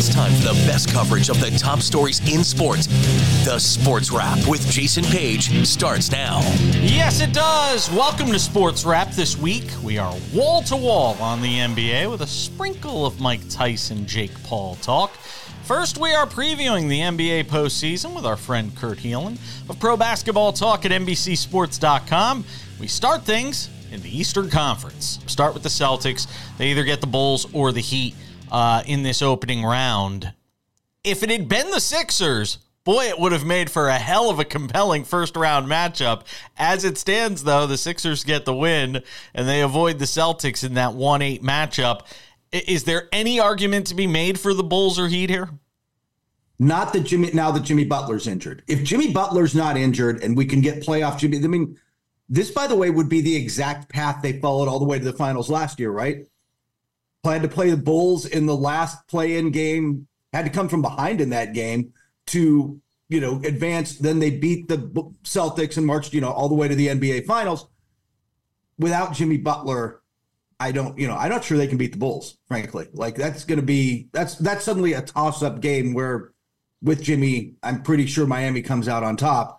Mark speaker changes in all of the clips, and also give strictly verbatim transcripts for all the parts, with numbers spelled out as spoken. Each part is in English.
Speaker 1: It's time for the best coverage of the top stories in sports. The Sports Wrap with Jason Page starts now.
Speaker 2: Yes, it does. Welcome to Sports Wrap. This week, we are wall-to-wall on the N B A with a sprinkle of Mike Tyson, Jake Paul talk. First, we are previewing the N B A postseason with our friend Kurt Heelan of Pro Basketball Talk at N B C Sports dot com. We start things in the Eastern Conference. Start with the Celtics. They either get the Bulls or the Heat uh, in this opening round. If it had been the Sixers, boy, it would have made for a hell of a compelling first-round matchup. As it stands, though, the Sixers get the win, and they avoid the Celtics in that one eight matchup. Is there any argument to be made for the Bulls or Heat here?
Speaker 3: Not that Jimmy, now that Jimmy Butler's injured. If Jimmy Butler's not injured and we can get playoff Jimmy, I mean, this, by the way, would be the exact path they followed all the way to the finals last year, right? Planned to play the Bulls in the last play-in game, had to come from behind in that game to, you know, advance. Then they beat the Celtics and marched, you know, all the way to the N B A finals. Without Jimmy Butler, I don't, you know, I'm not sure they can beat the Bulls, frankly. Like, that's going to be, that's, that's suddenly a toss-up game where with Jimmy, I'm pretty sure Miami comes out on top.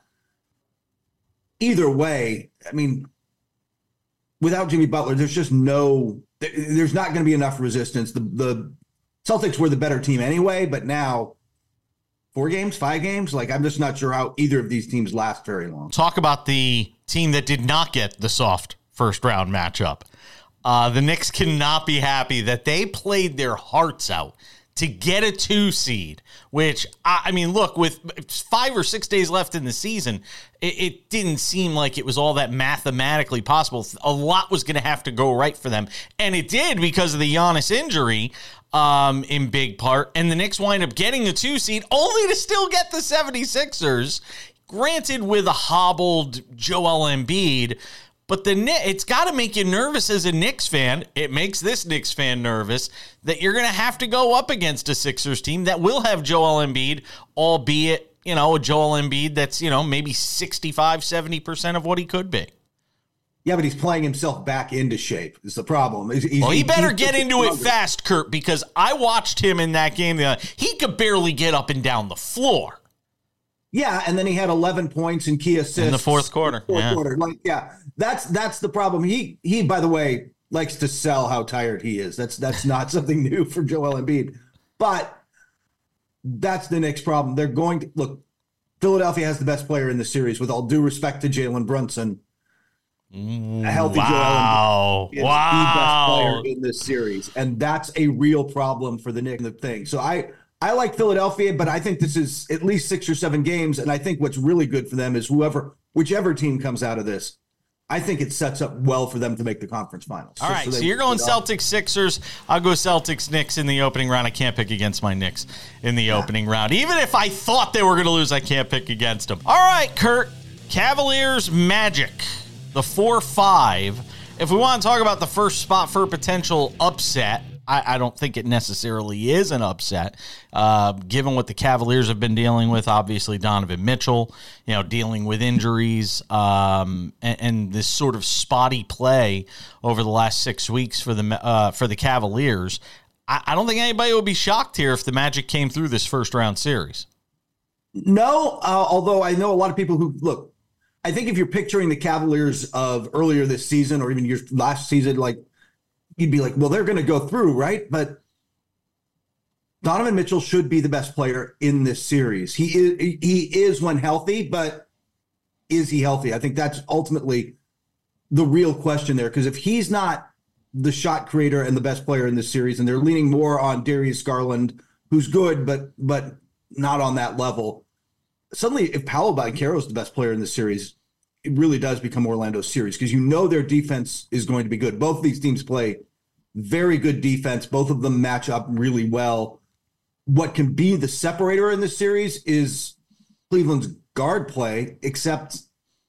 Speaker 3: Either way, I mean, without Jimmy Butler, there's just no, there's not going to be enough resistance. The, the Celtics were the better team anyway, but now four games, five games, like, I'm just not sure how either of these teams last very long.
Speaker 2: Talk about the team that did not get the soft first-round matchup. Uh, the Knicks cannot be happy that they played their hearts out to get a two seed, which, I, I mean, look, with five or six days left in the season, it, it didn't seem like it was all that mathematically possible. A lot was going to have to go right for them, and it did because of the Giannis injury um, in big part, and the Knicks wind up getting the two seed only to still get the 76ers, granted with a hobbled Joel Embiid. But the it's got to make you nervous as a Knicks fan. It makes this Knicks fan nervous that you're going to have to go up against a Sixers team that will have Joel Embiid, albeit, you know, a Joel Embiid that's, you know, maybe sixty-five, seventy percent of what he could be.
Speaker 3: Yeah, but he's playing himself back into shape is the problem. He's, he's,
Speaker 2: well, he better
Speaker 3: he's,
Speaker 2: get into it fast, Kurt, because I watched him in that game. He could barely get up and down the floor.
Speaker 3: Yeah, and then he had eleven points and key assists
Speaker 2: in the fourth quarter.
Speaker 3: The fourth
Speaker 2: yeah.
Speaker 3: quarter. Like, yeah, that's that's the problem. He he, by the way, likes to sell how tired he is. That's that's not something new for Joel Embiid. But that's the Knicks' problem. They're going to look. Philadelphia has the best player in the series. With all due respect to Jalen Brunson, a healthy
Speaker 2: wow.
Speaker 3: Joel Embiid is
Speaker 2: wow.
Speaker 3: the best player in this series, and that's a real problem for the Knicks. The thing. So I. I like Philadelphia, but I think this is at least six or seven games, and I think what's really good for them is whoever, whichever team comes out of this, I think it sets up well for them to make the conference finals.
Speaker 2: All right,
Speaker 3: so,
Speaker 2: so,
Speaker 3: so
Speaker 2: you're going Celtics, Sixers. I'll go Celtics, Knicks in the opening round. I can't pick against my Knicks in the yeah. opening round. Even if I thought they were going to lose, I can't pick against them. All right, Kurt, Cavaliers Magic, the four five. If we want to talk about the first spot for a potential upset, I, I don't think it necessarily is an upset, uh, given what the Cavaliers have been dealing with. Obviously, Donovan Mitchell, you know, dealing with injuries um, and, and this sort of spotty play over the last six weeks for the uh, for the Cavaliers. I, I don't think anybody would be shocked here if the Magic came through this first round series.
Speaker 3: No, uh, although I know a lot of people who look. I think if you're picturing the Cavaliers of earlier this season or even your last season, like. You'd be like, well, they're going to go through, right? But Donovan Mitchell should be the best player in this series. He is, he is when healthy, but is he healthy? I think that's ultimately the real question there. Because if he's not the shot creator and the best player in this series, and they're leaning more on Darius Garland, who's good, but but not on that level. Suddenly, if Paolo Banchero is the best player in this series, it really does become Orlando's series because you know their defense is going to be good. Both of these teams play very good defense. Both of them match up really well. What can be the separator in this series is Cleveland's guard play, except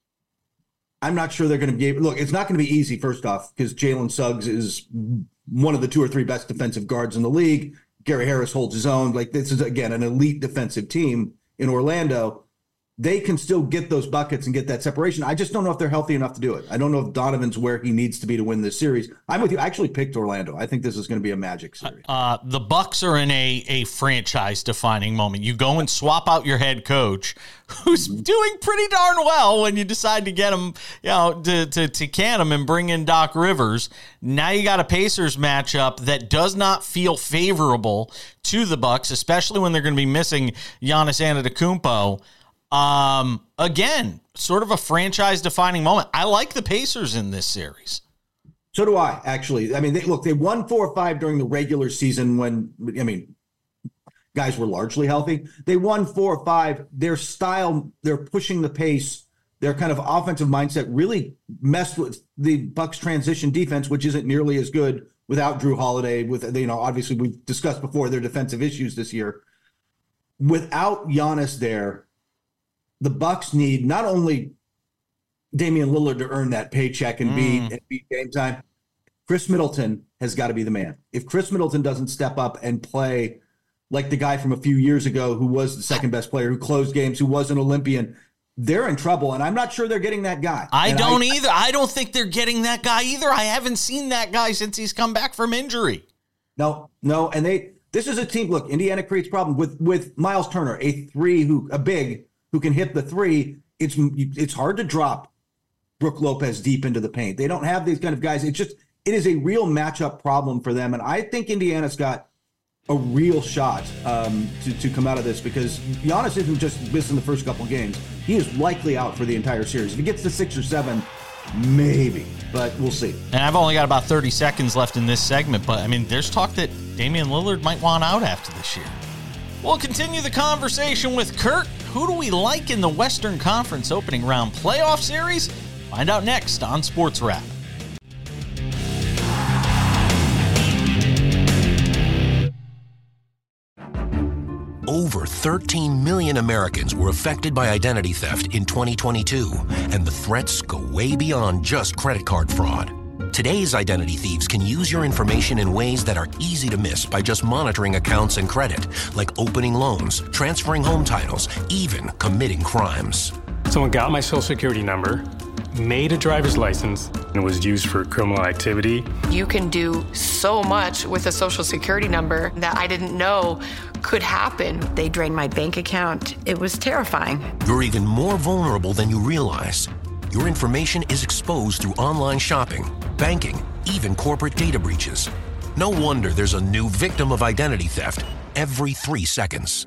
Speaker 3: I'm not sure they're going to be able. Look, it's not going to be easy, first off, because Jalen Suggs is one of the two or three best defensive guards in the league. Gary Harris holds his own. Like, this is, again, an elite defensive team in Orlando. they can still get those buckets and get that separation. I just don't know if they're healthy enough to do it. I don't know if Donovan's where he needs to be to win this series. I'm with you. I actually picked Orlando. I think this is going to be a Magic series.
Speaker 2: Uh, the Bucks are in a, a franchise-defining moment. You go and swap out your head coach, who's doing pretty darn well when you decide to get him, you know, to, to, to can him and bring in Doc Rivers. Now you got a Pacers matchup that does not feel favorable to the Bucks, especially when they're going to be missing Giannis Antetokounmpo. Um, again, sort of a franchise-defining moment. I like the Pacers in this series.
Speaker 3: So do I, actually. I mean, they, look, they won four or five during the regular season when, I mean, guys were largely healthy. They won four or five. Their style, they're pushing the pace. Their kind of offensive mindset really messed with the Bucks' transition defense, which isn't nearly as good without Drew Holiday. With, you know, obviously we've discussed before their defensive issues this year. Without Giannis there, the Bucks need not only Damian Lillard to earn that paycheck and be
Speaker 2: Mm.
Speaker 3: and be game time. Chris Middleton has got to be the man. If Chris Middleton doesn't step up and play like the guy from a few years ago who was the second best player, who closed games, who was an Olympian, they're in trouble. And I'm not sure they're getting that guy.
Speaker 2: I
Speaker 3: And
Speaker 2: don't either. I don't think they're getting that guy either. I haven't seen that guy since he's come back from injury.
Speaker 3: No, no. And they this is a team. Look, Indiana creates problem with with Miles Turner, a three who a big who can hit the three. It's it's hard to drop Brook Lopez deep into the paint. They don't have these kind of guys. It's just it is a real matchup problem for them. And I think Indiana's got a real shot um, to, to come out of this, because Giannis isn't just missing the first couple games. He is likely out for the entire series. If he gets to six or seven, maybe, but we'll see.
Speaker 2: And I've only got about thirty seconds left in this segment, but I mean, there's talk that Damian Lillard might want out after this year. We'll continue the conversation with Kurt. Who do we like in the Western Conference opening round playoff series? Find out next on Sports Wrap.
Speaker 1: Over thirteen million Americans were affected by identity theft in twenty twenty-two, and the threats go way beyond just credit card fraud. Today's identity thieves can use your information in ways that are easy to miss by just monitoring accounts and credit, like opening loans, transferring home titles, even committing crimes.
Speaker 4: Someone got my social security number, made a driver's license, and it was used for criminal activity.
Speaker 5: You can do so much with a social security number that I didn't know could happen.
Speaker 6: They drained my bank account. It was terrifying.
Speaker 1: You're even more vulnerable than you realize. Your information is exposed through online shopping, banking, even corporate data breaches. No wonder there's a new victim of identity theft every three seconds.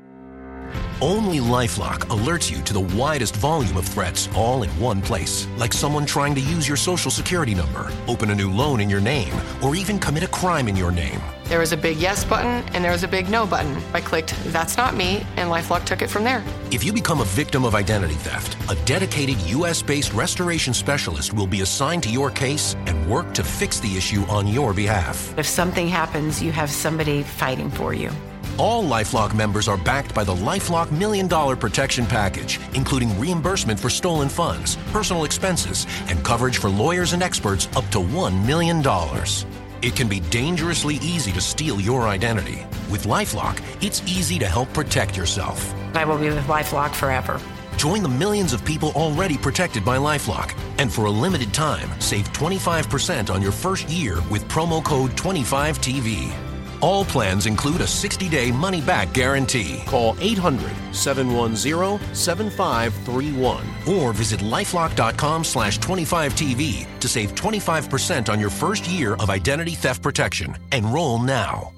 Speaker 1: Only LifeLock alerts you to the widest volume of threats all in one place, like someone trying to use your social security number, open a new loan in your name, or even commit a crime in your name.
Speaker 5: There was a big yes button and there was a big no button. I clicked, that's not me, and LifeLock took it from there.
Speaker 1: If you become a victim of identity theft, a dedicated U S-based restoration specialist will be assigned to your case and work to fix the issue on your behalf.
Speaker 6: If something happens, you have somebody fighting for you.
Speaker 1: All LifeLock members are backed by the LifeLock Million Dollar Protection Package, including reimbursement for stolen funds, personal expenses, and coverage for lawyers and experts up to one million dollars. It can be dangerously easy to steal your identity. With LifeLock, it's easy to help protect yourself.
Speaker 6: I will be with LifeLock forever.
Speaker 1: Join the millions of people already protected by LifeLock. And for a limited time, save twenty-five percent on your first year with promo code twenty-five T V. All plans include a sixty-day money-back guarantee. Call eight hundred, seven one zero, seven five three one or visit lifelock.com slash 25TV to save twenty-five percent on your first year of identity theft protection. Enroll now.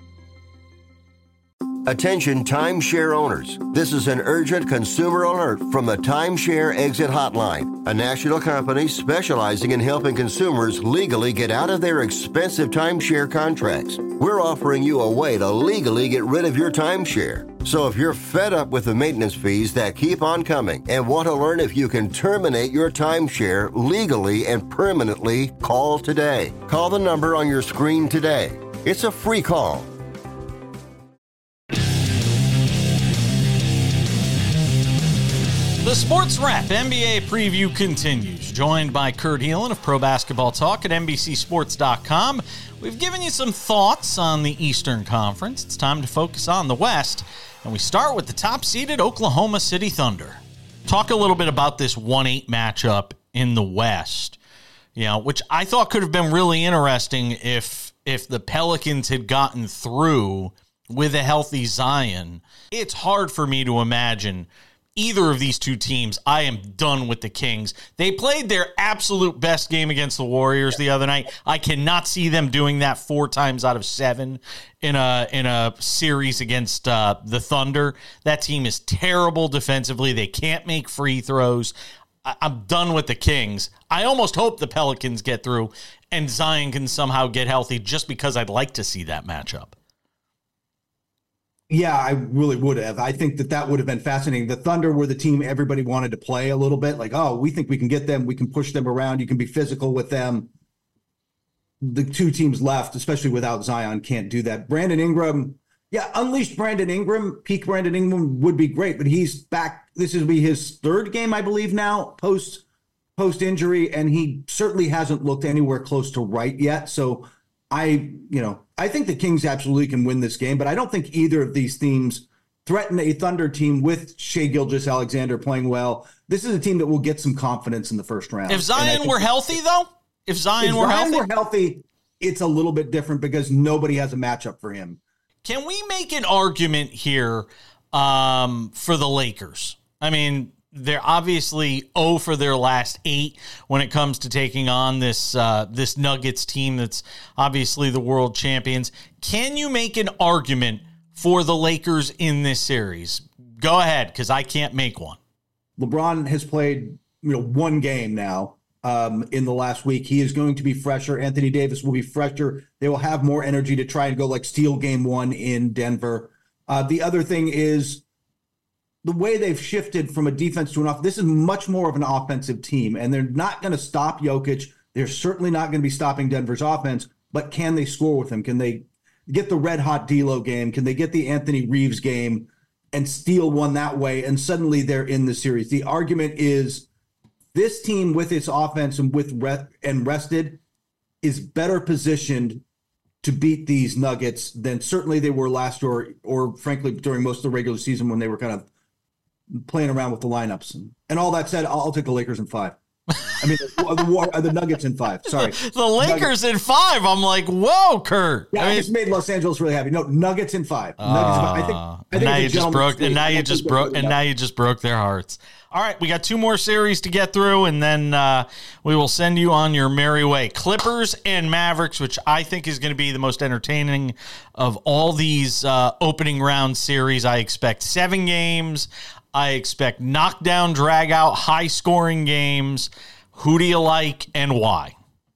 Speaker 7: Attention timeshare owners. This is an urgent consumer alert from the Timeshare Exit Hotline, a national company specializing in helping consumers legally get out of their expensive timeshare contracts. We're offering you a way to legally get rid of your timeshare. So if you're fed up with the maintenance fees that keep on coming and want to learn if you can terminate your timeshare legally and permanently, call today. Call the number on your screen today. It's a free call.
Speaker 2: The Sports Wrap N B A preview continues. Joined by Kurt Helin of Pro Basketball Talk at N B C Sports dot com. We've given you some thoughts on the Eastern Conference. It's time to focus on the West, and we start with the top-seeded Oklahoma City Thunder. talk a little bit about this one eight matchup in the West, you know, which I thought could have been really interesting if if the Pelicans had gotten through with a healthy Zion. It's hard for me to imagine either of these two teams. I am done with the Kings. They played their absolute best game against the Warriors the other night. I cannot see them doing that four times out of seven in a in a series against uh, the Thunder. That team is terrible defensively. They can't make free throws. I- I'm done with the Kings. I almost hope the Pelicans get through and Zion can somehow get healthy, just because I'd like to see that matchup.
Speaker 3: Yeah, I really would have. I think that that would have been fascinating. The Thunder were the team everybody wanted to play a little bit. Like, oh, we think we can get them. We can push them around. You can be physical with them. The two teams left, especially without Zion, can't do that. Brandon Ingram, yeah, unleash Brandon Ingram. Peak Brandon Ingram would be great, but he's back. This will be his third game, I believe, now, post, post injury, and he certainly hasn't looked anywhere close to right yet. So I, you know, I think the Kings absolutely can win this game, but I don't think either of these teams threaten a Thunder team with Shai Gilgeous-Alexander playing well. This is a team that will get some confidence in the first round.
Speaker 2: If Zion were healthy, though, if Zion
Speaker 3: if
Speaker 2: were
Speaker 3: Zion
Speaker 2: healthy,
Speaker 3: were healthy, it's a little bit different because nobody has a matchup for him.
Speaker 2: can we make an argument here um, for the Lakers? I mean, they're obviously zero for their last eight when it comes to taking on this uh, this Nuggets team that's obviously the world champions. Can you make an argument for the Lakers in this series? Go ahead, because I can't make one.
Speaker 3: LeBron has played, you know, one game now um, in the last week. He is going to be fresher. Anthony Davis will be fresher. They will have more energy to try and go like steal game one in Denver. Uh, the other thing is, the way they've shifted from a defense to an offense, this is much more of an offensive team, and they're not going to stop Jokic. They're certainly not going to be stopping Denver's offense, but can they score with him? Can they get the red-hot D'Lo game? Can they get the Anthony Reeves game and steal one that way? And suddenly they're in the series. The argument is this team with its offense and with re- and rested is better positioned to beat these Nuggets than certainly they were last year, or, or frankly during most of the regular season when they were kind of playing around with the lineups. And, and all that said, I'll, I'll take the Lakers in five. I mean, the, the, war, the Nuggets in five. Sorry.
Speaker 2: The Lakers Nuggets. in five. I'm like, whoa, Kurt.
Speaker 3: Yeah,
Speaker 2: I,
Speaker 3: I
Speaker 2: mean,
Speaker 3: just made Los Angeles really happy. No, Nuggets in five. Uh, Nuggets in five. I think, I think
Speaker 2: now you just broke, and now you just broke, and
Speaker 3: up.
Speaker 2: now you just broke their hearts. All right, we got two more series to get through, and then uh, we will send you on your merry way. Clippers and Mavericks, which I think is going to be the most entertaining of all these uh, opening round series. I expect seven games. I expect knockdown, drag out, high scoring games. Who do you like and why?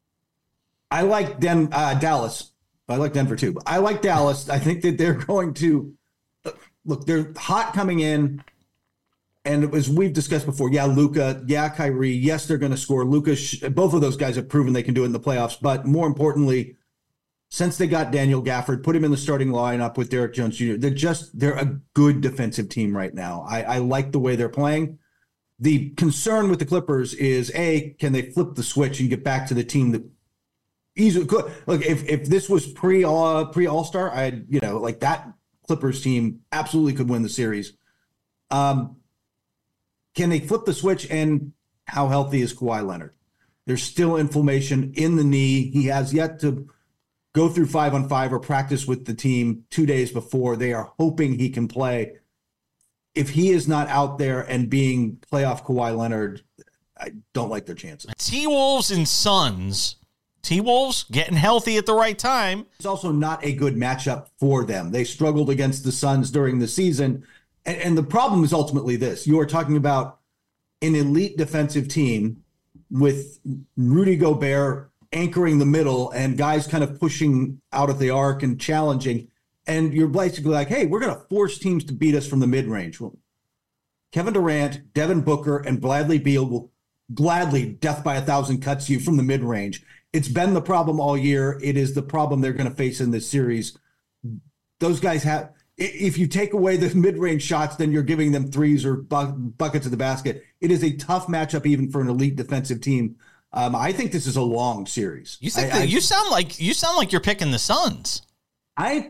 Speaker 3: I like Den- uh, Dallas. I like Denver too. But I like Dallas. I think that they're going to look. They're hot coming in. And as we've discussed before, yeah, Luka, yeah, Kyrie, yes, they're going to score. Luka, both of those guys have proven they can do it in the playoffs. But more importantly, since they got Daniel Gafford, put him in the starting lineup with Derek Jones Junior, they're just, they're a good defensive team right now. I, I like the way they're playing. The concern with the Clippers is, A, can they flip the switch and get back to the team that easily could? Look, if, if this was pre, uh, pre All-Star, I, you know, like that Clippers team absolutely could win the series. Um, Can they flip the switch, and how healthy is Kawhi Leonard? There's still inflammation in the knee. He has yet to go through five on five or practice with the team two days before. They are hoping he can play. If he is not out there and being playoff Kawhi Leonard, I don't like their chances.
Speaker 2: T-Wolves and Suns. T-Wolves getting healthy at the right time.
Speaker 3: It's also not a good matchup for them. They struggled against the Suns during the season. And, and the problem is ultimately this. You are talking about an elite defensive team with Rudy Gobert anchoring the middle and guys kind of pushing out of the arc and challenging. And you're basically like, hey, we're going to force teams to beat us from the mid-range. Well, Kevin Durant, Devin Booker, and Bradley Beal will gladly death by a thousand cuts you from the mid-range. It's been the problem all year. It is the problem they're going to face in this series. Those guys have... If you take away the mid-range shots, then you're giving them threes or bu- buckets of the basket. It is a tough matchup even for an elite defensive team. Um, I think this is a long series.
Speaker 2: You think
Speaker 3: I,
Speaker 2: that,
Speaker 3: I,
Speaker 2: you sound like you sound like you're picking the Suns.
Speaker 3: I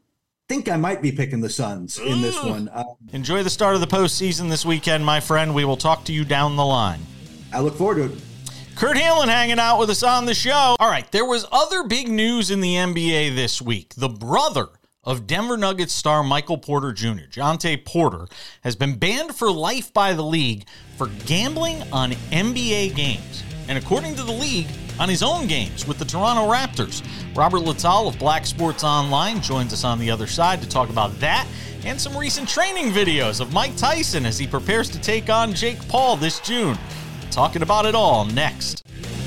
Speaker 3: think I might be picking the Suns in this one. Uh,
Speaker 2: Enjoy the start of the postseason this weekend, my friend. We will talk to you down the line.
Speaker 3: I look forward to it.
Speaker 2: Kurt Hamlin hanging out with us on the show. All right, there was other big news in the N B A this week. The brother of Denver Nuggets star Michael Porter Junior, Jontay Porter, has been banned for life by the league for gambling on N B A games. And according to the league, on his own games with the Toronto Raptors. Robert Littal of Black Sports Online joins us on the other side to talk about that and some recent training videos of Mike Tyson as he prepares to take on Jake Paul this June. Talking about it all next.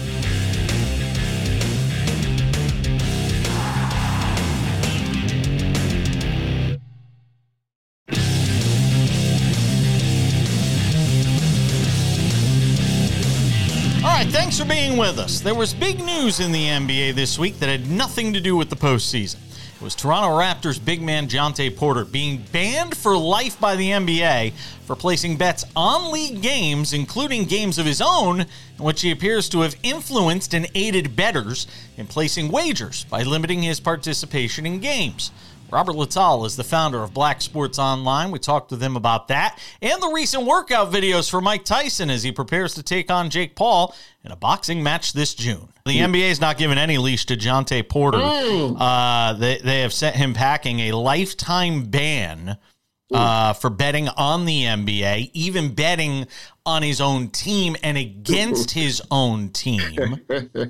Speaker 2: All right, thanks for being with us. There was big news in the N B A this week that had nothing to do with the postseason. It was Toronto Raptors big man Jontay Porter being banned for life by the N B A for placing bets on league games, including games of his own, in which he appears to have influenced and aided bettors in placing wagers by limiting his participation in games. Robert Littal is the founder of Black Sports Online. We talked with him about that and the recent workout videos for Mike Tyson as he prepares to take on Jake Paul in a boxing match this June. The N B A is not giving any leash to Jontay Porter. Uh, they, they have sent him packing a lifetime ban uh, for betting on the N B A, even betting on his own team and against his own team.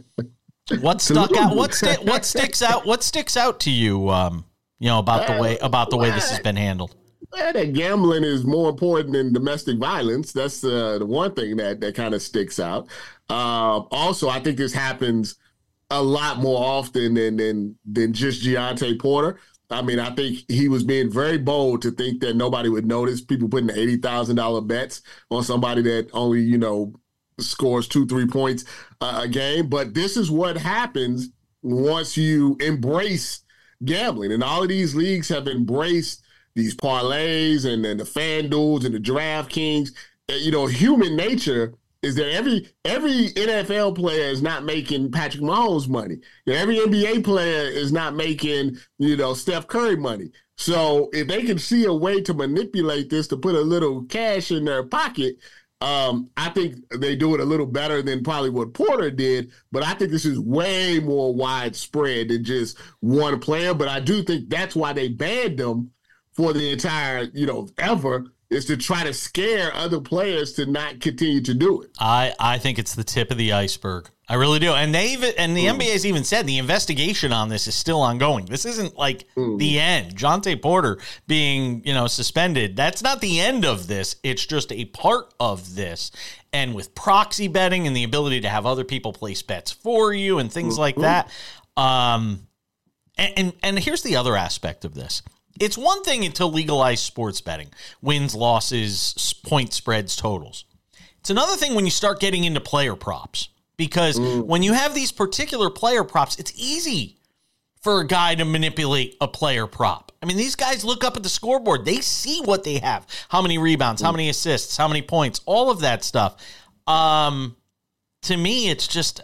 Speaker 2: What stuck out? What, sti- what sticks out? What sticks out to you? Um, You know, about the way about the way this has been handled.
Speaker 8: Well, that gambling is more important than domestic violence. That's uh, the one thing that, that kind of sticks out. Uh, also, I think this happens a lot more often than than than just Jontay Porter. I mean, I think he was being very bold to think that nobody would notice. People putting eighty thousand dollars bets on somebody that only, you know, scores two, three points uh, a game. But this is what happens once you embrace gambling. And all of these leagues have embraced these parlays and, and the FanDuels and the DraftKings. You know, human nature is that every every N F L player is not making Patrick Mahomes money. You know, every N B A player is not making, you know, Steph Curry money. So if they can see a way to manipulate this to put a little cash in their pocket, Um, I think they do it a little better than probably what Porter did, but I think this is way more widespread than just one player. But I do think that's why they banned them for the entire, you know, ever, is to try to scare other players to not continue to do it.
Speaker 2: I, I think it's the tip of the iceberg. I really do. And they even and the mm. N B A's even said the investigation on this is still ongoing. This isn't like mm. the end. Jontay Porter being, you know, suspended, that's not the end of this. It's just a part of this. And with proxy betting and the ability to have other people place bets for you and things mm-hmm. like that. Um, and, and and here's the other aspect of this. It's one thing to legalize sports betting, wins, losses, point spreads, totals. It's another thing when you start getting into player props. Because mm. when you have these particular player props, it's easy for a guy to manipulate a player prop. I mean, these guys look up at the scoreboard. They see what they have. How many rebounds, mm. how many assists, how many points, all of that stuff. Um, to me, it's just,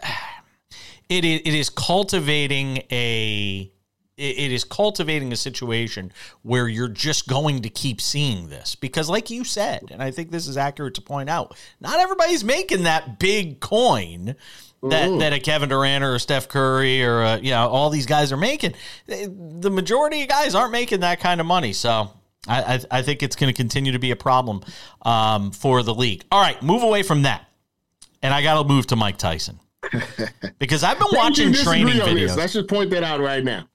Speaker 2: it, it is cultivating a... It is cultivating a situation where you're just going to keep seeing this because like you said, and I think this is accurate to point out, not everybody's making that big coin that, mm. that a Kevin Durant or a Steph Curry or, a, you know, all these guys are making. The majority of guys aren't making that kind of money. So I, I, I think it's going to continue to be a problem um, for the league. All right, move away from that. And I got to move to Mike Tyson because I've been watching training videos.
Speaker 8: Let's just point that out right now.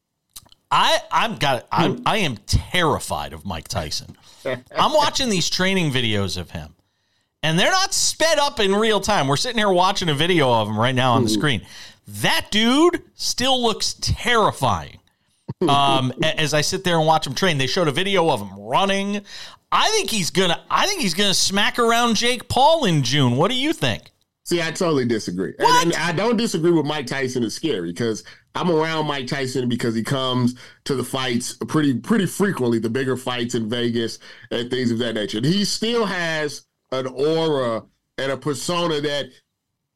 Speaker 2: I I'm got I'm I am terrified of Mike Tyson. I'm watching these training videos of him, and they're not sped up in real time. We're sitting here watching a video of him right now on the screen. That dude still looks terrifying. Um, as I sit there and watch him train, they showed a video of him running. I think he's gonna. I think he's gonna smack around Jake Paul in June. What do you think?
Speaker 8: See, I totally disagree. And, and I don't disagree with Mike Tyson is scary because I'm around Mike Tyson because he comes to the fights pretty pretty frequently, the bigger fights in Vegas and things of that nature. And he still has an aura and a persona that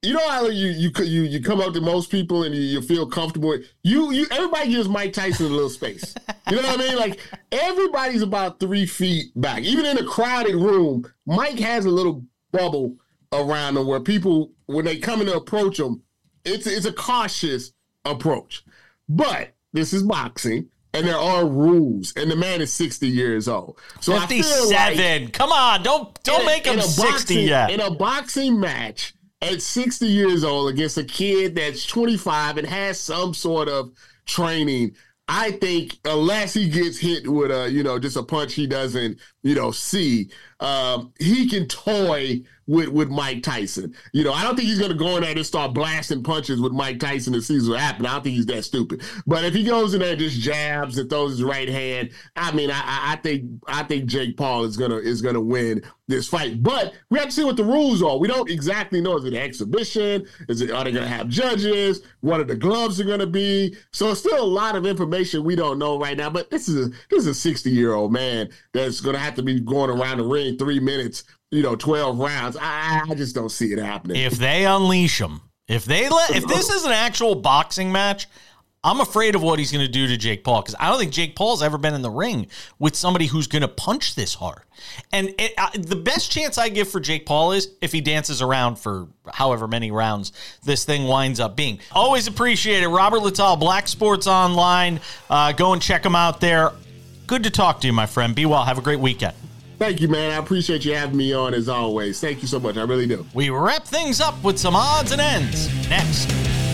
Speaker 8: You know how you you you you come up to most people and you, you feel comfortable. You you everybody gives Mike Tyson a little space. You know what I mean? Like everybody's about three feet back. Even in a crowded room, Mike has a little bubble around him where people, when they come in to approach him, it's it's a cautious approach. But this is boxing. And there are rules, and the man is sixty years old. So
Speaker 2: fifty-seven. Like, come on, don't don't
Speaker 8: in,
Speaker 2: make him sixty
Speaker 8: boxing,
Speaker 2: yet.
Speaker 8: In a boxing match at sixty years old against a kid that's twenty-five and has some sort of training, I think unless he gets hit with a, you know, just a punch he doesn't, you know, see, um, he can toy with, with Mike Tyson. You know, I don't think he's going to go in there and start blasting punches with Mike Tyson and sees what happens. I don't think he's that stupid. But if he goes in there and just jabs and throws his right hand, I mean, I, I think I think Jake Paul is gonna is gonna win this fight. But we have to see what the rules are. We don't exactly know. Is it an exhibition? Is it are they gonna have judges? What are the gloves are gonna be? So it's still a lot of information we don't know right now. But this is a this is a sixty year old man that's gonna have to be going around the ring three minutes. You know, twelve rounds. I, I just don't see it happening.
Speaker 2: If they unleash him, if they let, if this is an actual boxing match, I'm afraid of what he's going to do to Jake Paul, because I don't think Jake Paul's ever been in the ring with somebody who's going to punch this hard. And it, uh, the best chance I give for Jake Paul is if he dances around for however many rounds this thing winds up being. Always appreciate it. Robert Littal, Black Sports Online. Uh, go and check him out there. Good to talk to you, my friend. Be well. Have a great weekend.
Speaker 8: Thank you, man. I appreciate you having me on as always. Thank you so much. I really do.
Speaker 2: We wrap things up with some odds and ends next.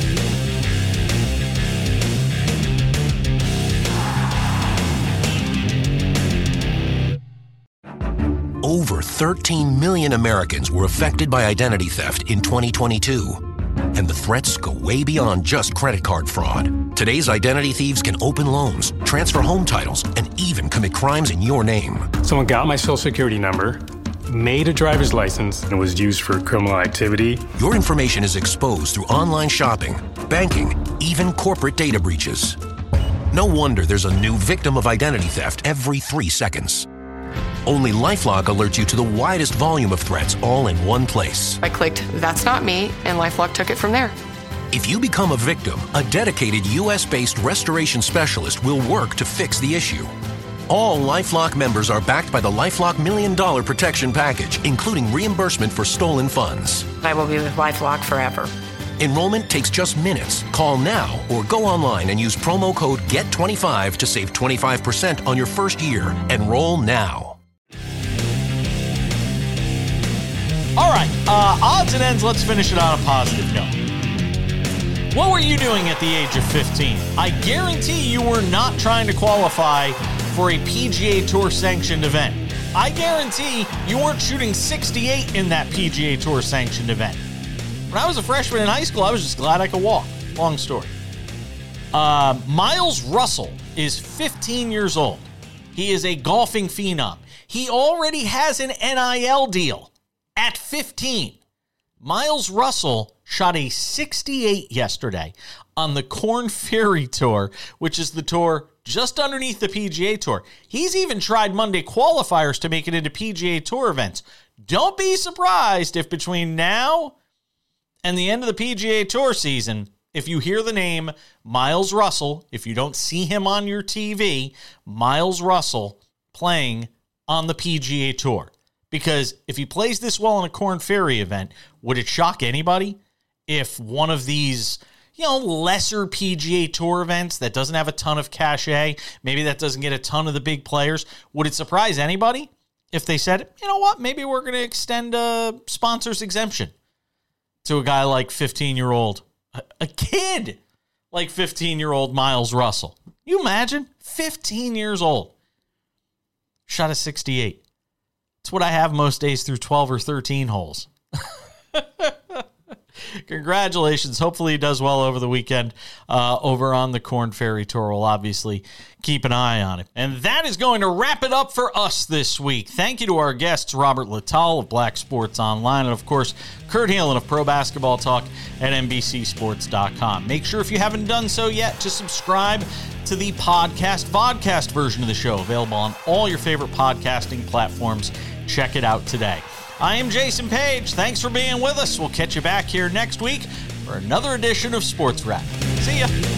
Speaker 1: Over thirteen million Americans were affected by identity theft in twenty twenty-two. And the threats go way beyond just credit card fraud. Today's identity thieves can open loans, transfer home titles, and even commit crimes in your name.
Speaker 4: Someone got my social security number, made a driver's license, and was used for criminal activity.
Speaker 1: Your information is exposed through online shopping, banking, even corporate data breaches. No wonder there's a new victim of identity theft every three seconds. Only LifeLock alerts you to the widest volume of threats all in one place.
Speaker 5: I clicked, that's not me, and LifeLock took it from there.
Speaker 1: If you become a victim, a dedicated U S based restoration specialist will work to fix the issue. All LifeLock members are backed by the LifeLock Million Dollar Protection Package, including reimbursement for stolen funds.
Speaker 6: I will be with LifeLock forever.
Speaker 1: Enrollment takes just minutes. Call now or go online and use promo code G E T twenty-five to save twenty-five percent on your first year. Enroll now.
Speaker 2: All right, uh, odds and ends, let's finish it on a positive note. What were you doing at the age of fifteen? I guarantee you were not trying to qualify for a P G A Tour sanctioned event. I guarantee you weren't shooting sixty-eight in that P G A Tour sanctioned event. When I was a freshman in high school, I was just glad I could walk. Long story. Uh, Miles Russell is fifteen years old. He is a golfing phenom. He already has an N I L deal. At fifteen, Miles Russell shot a sixty-eight yesterday on the Korn Ferry Tour, which is the tour just underneath the P G A Tour. He's even tried Monday qualifiers to make it into P G A Tour events. Don't be surprised if between now and the end of the P G A Tour season, if you hear the name Miles Russell, if you don't see him on your T V, Miles Russell playing on the P G A Tour. Because if he plays this well in a Korn Ferry event, would it shock anybody if one of these, you know, lesser P G A Tour events that doesn't have a ton of cachet, maybe that doesn't get a ton of the big players, would it surprise anybody if they said, you know what, maybe we're going to extend a sponsor's exemption to a guy like fifteen-year-old, a, a kid like fifteen-year-old Miles Russell? You imagine? fifteen years old. Shot a sixty-eight. It's what I have most days through twelve or thirteen holes. Congratulations. Hopefully he does well over the weekend uh, over on the Korn Ferry Tour. We'll obviously keep an eye on it. And that is going to wrap it up for us this week. Thank you to our guests, Robert Littal of Black Sports Online, and of course, Kurt Heelan of Pro Basketball Talk at N B C Sports dot com. Make sure if you haven't done so yet to subscribe to the podcast, vodcast version of the show, available on all your favorite podcasting platforms. Check it out today. I am Jason Page. Thanks for being with us. We'll catch you back here next week for another edition of Sports Wrap. See ya.